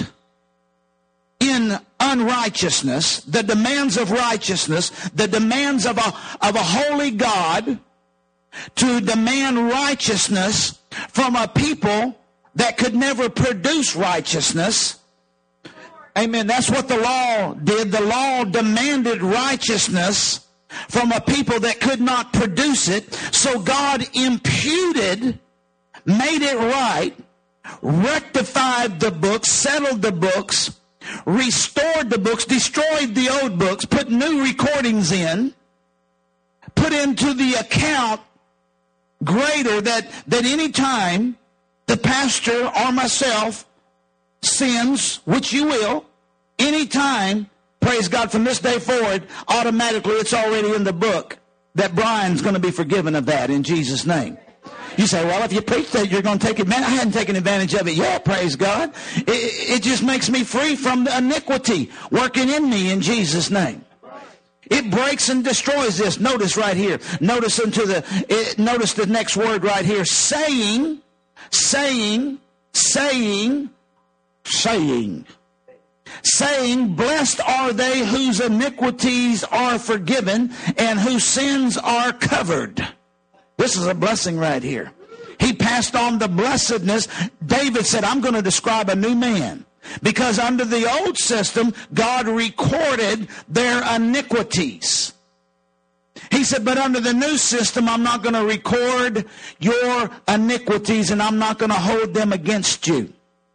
in unrighteousness, the demands of righteousness, the demands of a, of a holy God, to demand righteousness from a people that could never produce righteousness. Amen. That's what the law did. The law demanded righteousness from a people that could not produce it. So God imputed, made it right, rectified the books, settled the books, restored the books, destroyed the old books, put new recordings in, put into the account greater that, that any time the pastor or myself sins, which you will, any time, praise God, from this day forward, automatically it's already in the book that Brian's going to be forgiven of that in Jesus' name. You say, well, if you preach that, you're going to take advantage. I hadn't taken advantage of it yet, praise God. It, it just makes me free from the iniquity working in me in Jesus' name. It breaks and destroys this. Notice right here. Notice into the, it, notice the next word right here. Saying, saying, saying, saying. Saying, blessed are they whose iniquities are forgiven and whose sins are covered. This is a blessing right here. He passed on the blessedness. David said, I'm going to describe a new man. Because under the old system, God recorded their iniquities. He said, but under the new system, I'm not going to record your iniquities and I'm not going to hold them against you.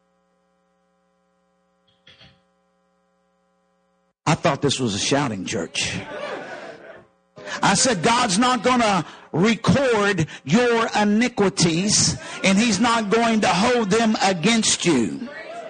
I thought this was a shouting church. I said, God's not going to record your iniquities, and He's not going to hold them against you.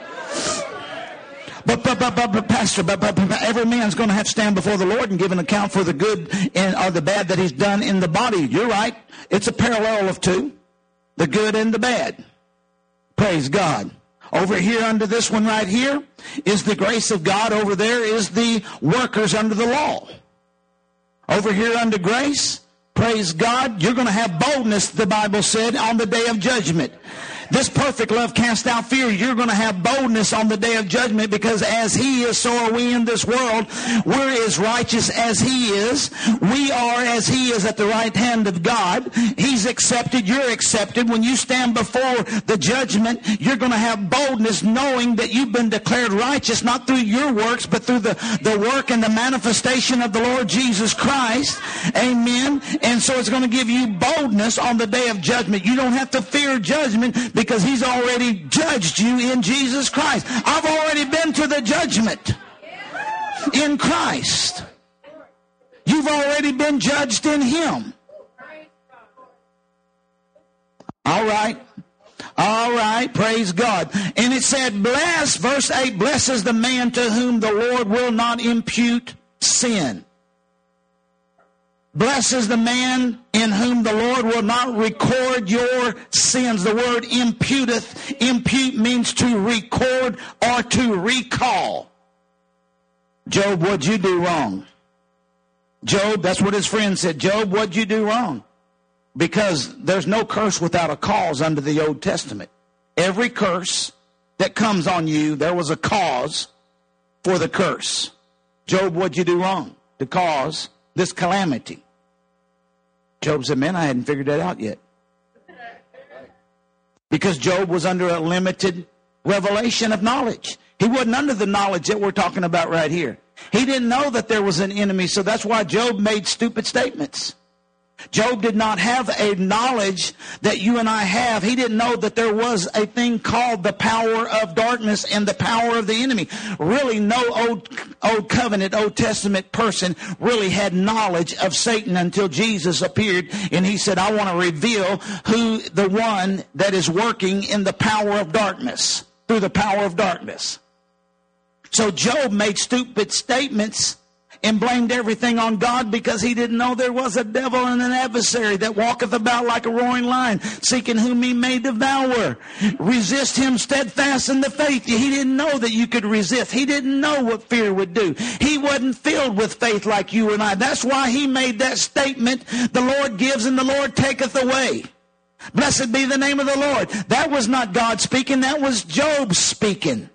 But, but, but, but, but Pastor, but, but, but every man's going to have to stand before the Lord and give an account for the good and or the bad that he's done in the body. You're right. It's a parallel of two, the good and the bad. Praise God. Over here under this one right here is the grace of God. Over there is the workers under the law. Over here under grace, praise God, you're going to have boldness, the Bible said, on the day of judgment. This perfect love casts out fear. You're going to have boldness on the day of judgment because as He is, so are we in this world. We're as righteous as He is. We are as He is at the right hand of God. He's accepted. You're accepted. When you stand before the judgment, you're going to have boldness knowing that you've been declared righteous, not through your works, but through the, the work and the manifestation of the Lord Jesus Christ. Amen. And so it's going to give you boldness on the day of judgment. You don't have to fear judgment because He's already judged you in Jesus Christ. I've already been to the judgment in Christ. You've already been judged in Him. All right. All right. Praise God. And it said, bless, verse eight, blessed is the man to whom the Lord will not impute sin. Blessed is the man in whom the Lord will not record your sins. The word imputeth, impute means to record or to recall. Job, what'd you do wrong? Job, that's what his friend said. Job, what'd you do wrong? Because there's no curse without a cause under the Old Testament. Every curse that comes on you, there was a cause for the curse. Job, what'd you do wrong to cause this calamity? Job said, man, I hadn't figured that out yet. Because Job was under a limited revelation of knowledge. He wasn't under the knowledge that we're talking about right here. He didn't know that there was an enemy, so that's why Job made stupid statements. Job did not have a knowledge that you and I have. He didn't know that there was a thing called the power of darkness and the power of the enemy. Really, no old, old covenant, Old Testament person really had knowledge of Satan until Jesus appeared and He said, I want to reveal who the one that is working in the power of darkness, through the power of darkness. So Job made stupid statements and blamed everything on God because he didn't know there was a devil and an adversary that walketh about like a roaring lion, seeking whom he may devour. Resist him steadfast in the faith. He didn't know that you could resist. He didn't know what fear would do. He wasn't filled with faith like you and I. That's why he made that statement, the Lord gives and the Lord taketh away. Blessed be the name of the Lord. That was not God speaking. That was Job speaking.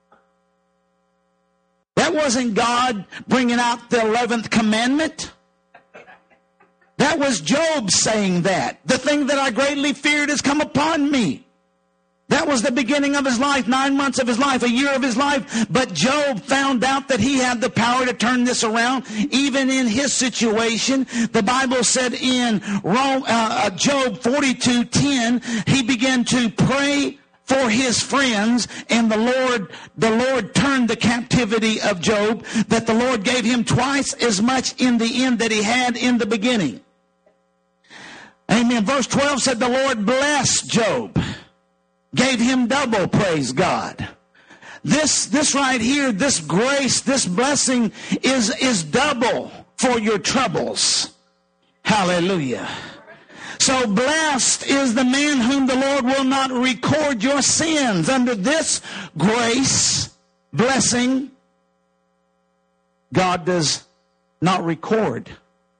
That wasn't God bringing out the eleventh commandment. That was Job saying that. The thing that I greatly feared has come upon me. That was the beginning of his life, nine months of his life, a year of his life. But Job found out that he had the power to turn this around, even in his situation. The Bible said in Rome, uh, Job forty-two ten, he began to pray for his friends, and the Lord, the Lord turned the captivity of Job, that the Lord gave him twice as much in the end that he had in the beginning. Amen. Verse twelve said the Lord blessed Job, gave him double, praise God. This, this right here, this grace, this blessing is, is double for your troubles. Hallelujah. So blessed is the man whom the Lord will not record your sins. Under this grace, blessing, God does not record.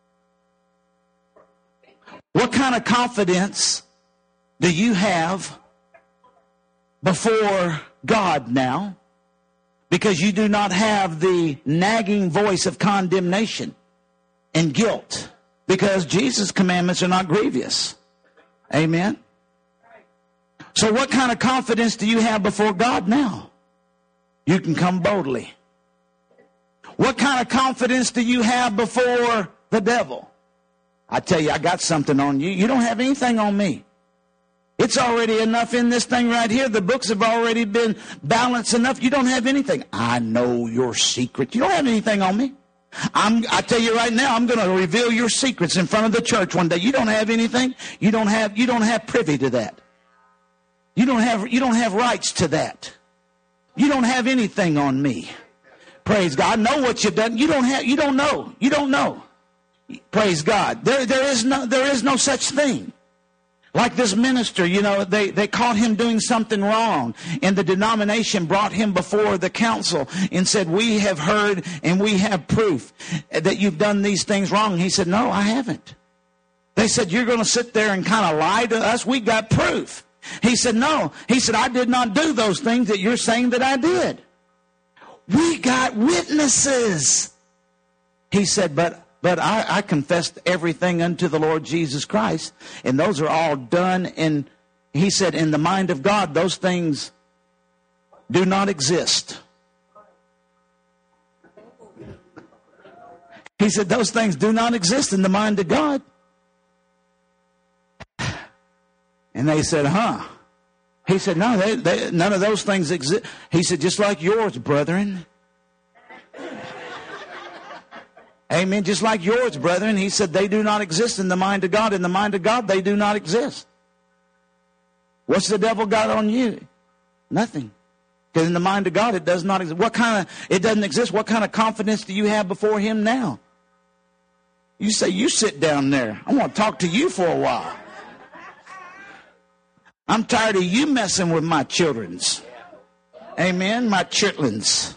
What kind of confidence do you have before God now? Because you do not have the nagging voice of condemnation and guilt. Because Jesus' commandments are not grievous. Amen? So what kind of confidence do you have before God now? You can come boldly. What kind of confidence do you have before the devil? I tell you, I got something on you. You don't have anything on me. It's already enough in this thing right here. The books have already been balanced enough. You don't have anything. I know your secret. You don't have anything on me. I'm, I tell you right now, I'm going to reveal your secrets in front of the church one day. You don't have anything. You don't have, you don't have privy to that. You don't have, you don't have rights to that. You don't have anything on me. Praise God. I know what you've done. You don't have, you don't know. You don't know. Praise God. There, there is no, there is no such thing. Like this minister, you know, they, they caught him doing something wrong, and the denomination brought him before the council and said, we have heard and we have proof that you've done these things wrong. He said, no, I haven't. They said, you're going to sit there and kind of lie to us? We got proof. He said, no. He said, I did not do those things that you're saying that I did. We got witnesses. He said, but But I, I confessed everything unto the Lord Jesus Christ. And those are all done in, he said, in the mind of God, those things do not exist. He said, those things do not exist in the mind of God. And they said, huh? He said, no, they, they, none of those things exist. He said, just like yours, brethren. Amen. Just like yours, brethren. He said, they do not exist in the mind of God. In the mind of God, they do not exist. What's the devil got on you? Nothing. Because in the mind of God, it does not exist. What kind of, it doesn't exist. What kind of confidence do you have before him now? You say, you sit down there. I want to talk to you for a while. I'm tired of you messing with my children's. Amen. My chitlins.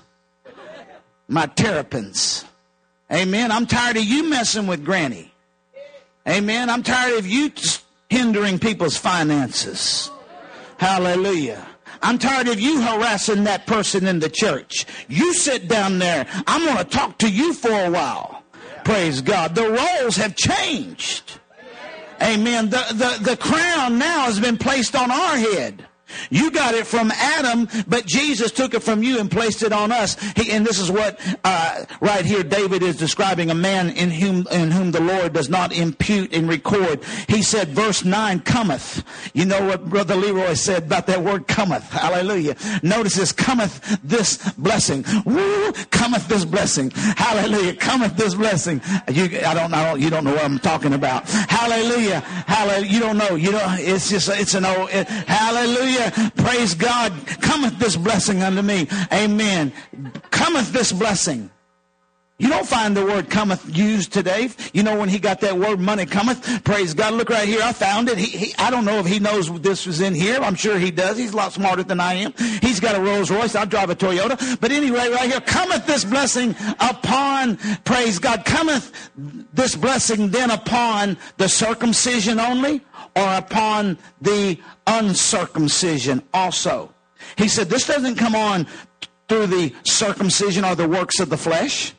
My terrapins. Amen. I'm tired of you messing with Granny. Amen. I'm tired of you hindering people's finances. Hallelujah. I'm tired of you harassing that person in the church. You sit down there. I'm going to talk to you for a while. Praise God. The roles have changed. Amen. The, the, the crown now has been placed on our head. You got it from Adam, but Jesus took it from you and placed it on us. He, and this is what uh, right here David is describing, a man in whom in whom the Lord does not impute and record. He said, verse nine, cometh. You know what Brother Leroy said about that word cometh. Hallelujah. Notice this, cometh this blessing. Woo, cometh this blessing. Hallelujah. Cometh this blessing. You, I don't know. You don't know what I'm talking about. Hallelujah. Hallelujah. You don't know. You know. It's just. It's an old. It, hallelujah. Praise God. Cometh this blessing unto me. Amen. Cometh this blessing. You don't find the word cometh used today. You know when he got that word money cometh. Praise God. Look right here. I found it. He, he, I don't know if he knows this was in here. I'm sure he does. He's a lot smarter than I am. He's got a Rolls Royce. I drive a Toyota. But anyway, right here, cometh this blessing upon, praise God, cometh this blessing then upon the circumcision only, or upon the uncircumcision also. He said this doesn't come on through the circumcision or the works of the flesh.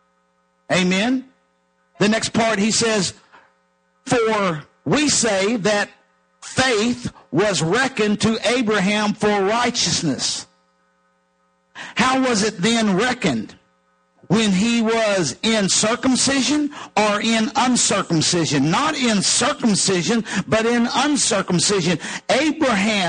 Amen. The next part he says, for we say that faith was reckoned to Abraham for righteousness. How was it then reckoned? When he was in circumcision or in uncircumcision? Not in circumcision, but in uncircumcision. Abraham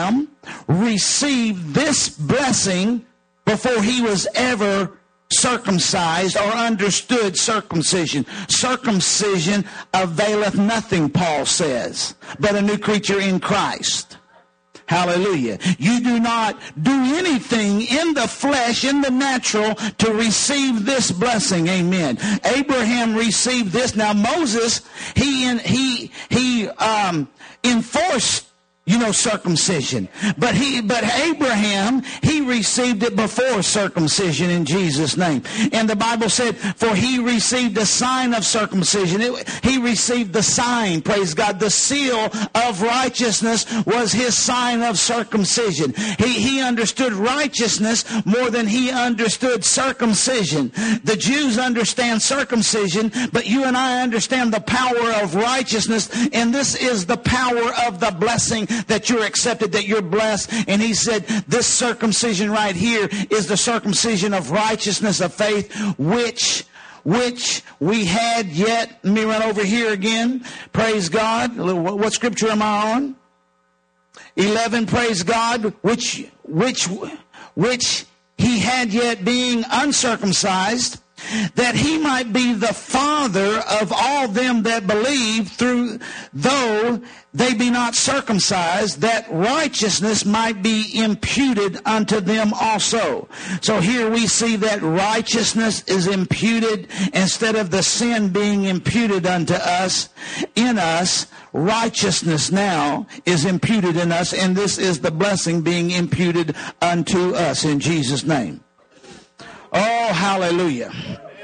received this blessing before he was ever circumcised or understood circumcision. Circumcision availeth nothing, Paul says, but a new creature in Christ. Hallelujah. You do not do anything in the flesh, in the natural, to receive this blessing. Amen. Abraham received this. Now Moses, he in, he he um, enforced, you know, circumcision. But he, but Abraham, he received it before circumcision in Jesus' name. And the Bible said, for he received a sign of circumcision. It, he received the sign, praise God. The seal of righteousness was his sign of circumcision. He, he understood righteousness more than he understood circumcision. The Jews understand circumcision, but you and I understand the power of righteousness. And this is the power of the blessing that you're accepted, that you're blessed. And he said, this circumcision right here is the circumcision of righteousness of faith, which which we had yet. Let me run over here again. Praise God. What scripture am I on? eleven, praise God, which which which he had yet being uncircumcised, that he might be the father of all them that believe, through though they be not circumcised, that righteousness might be imputed unto them also. So here we see that righteousness is imputed instead of the sin being imputed unto us. In us, righteousness now is imputed in us, and this is the blessing being imputed unto us in Jesus' name. Oh, hallelujah.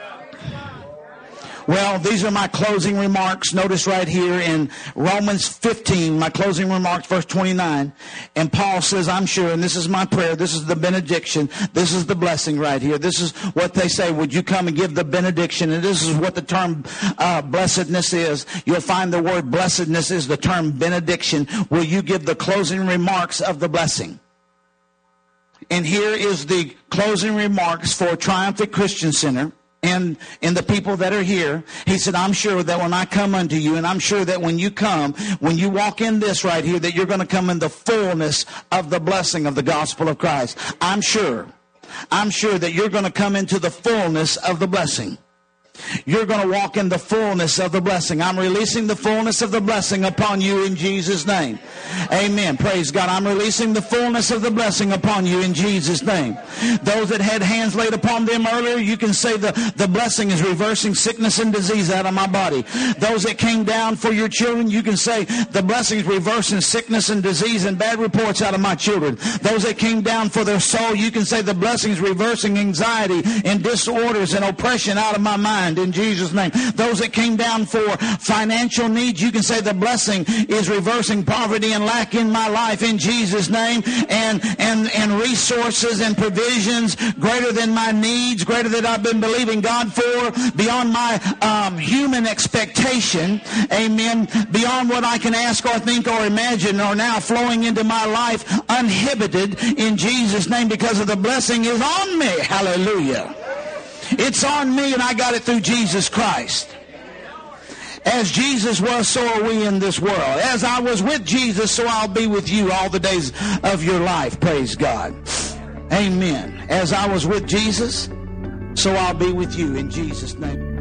Well, these are my closing remarks. Notice right here in Romans fifteen, my closing remarks, verse twenty-nine. And Paul says, I'm sure, and this is my prayer, this is the benediction, this is the blessing right here. This is what they say, would you come and give the benediction? And this is what the term uh, blessedness is. You'll find the word blessedness is the term benediction. Will you give the closing remarks of the blessing? And here is the closing remarks for Triumphant Christian Center and and the people that are here. He said, I'm sure that when I come unto you, and I'm sure that when you come, when you walk in this right here, that you're going to come in the fullness of the blessing of the gospel of Christ. I'm sure. I'm sure that you're going to come into the fullness of the blessing. You're going to walk in the fullness of the blessing. I'm releasing the fullness of the blessing upon you in Jesus' name. Amen. Praise God. I'm releasing the fullness of the blessing upon you in Jesus' name. Those that had hands laid upon them earlier, you can say the, the blessing is reversing sickness and disease out of my body. Those that came down for your children, you can say the blessing is reversing sickness and disease and bad reports out of my children. Those that came down for their soul, you can say the blessing is reversing anxiety and disorders and oppression out of my mind. In Jesus' name. Those that came down for financial needs, you can say the blessing is reversing poverty and lack in my life in Jesus' name, and and and resources and provisions greater than my needs, greater than I've been believing God for, beyond my um, human expectation. Amen. Beyond what I can ask or think or imagine, are now flowing into my life uninhibited in Jesus' name, because of the blessing is on me. Hallelujah. It's on me, and I got it through Jesus Christ. As Jesus was, so are we in this world. As I was with Jesus, so I'll be with you all the days of your life. Praise God. Amen. As I was with Jesus, so I'll be with you in Jesus' name.